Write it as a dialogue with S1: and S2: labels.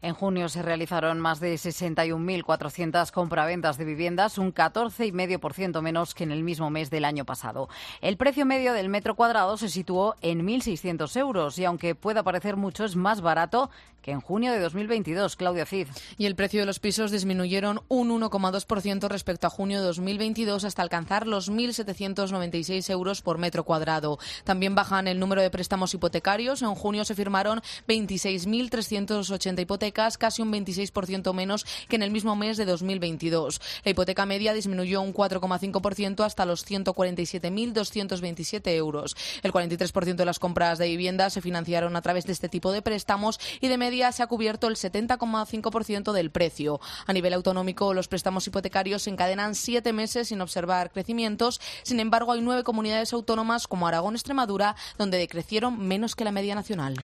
S1: En junio se realizaron más de 61.400 compraventas de viviendas, un 14,5% menos que en el mismo mes del año pasado. El precio medio del metro cuadrado se situó en 1.600 euros y aunque pueda parecer mucho, es más barato que en junio de 2022. Claudia Cid.
S2: Y el precio de los pisos disminuyeron un 1,2% respecto a junio de 2022 hasta alcanzar los 1.796 euros por metro cuadrado. También bajan el número de préstamos hipotecarios. En junio se firmaron 26.380 hipotecas, casi un 26% menos que en el mismo mes de 2022. La hipoteca media disminuyó un 4,5% hasta los 147.227 euros. El 43% de las compras de vivienda se financiaron a través de este tipo de préstamos y de media se ha cubierto el 70,5% del precio. A nivel autonómico, los préstamos hipotecarios se encadenan 7 meses sin observar crecimientos. Sin embargo, hay 9 comunidades autónomas como Aragón y Extremadura donde decrecieron menos que la media nacional.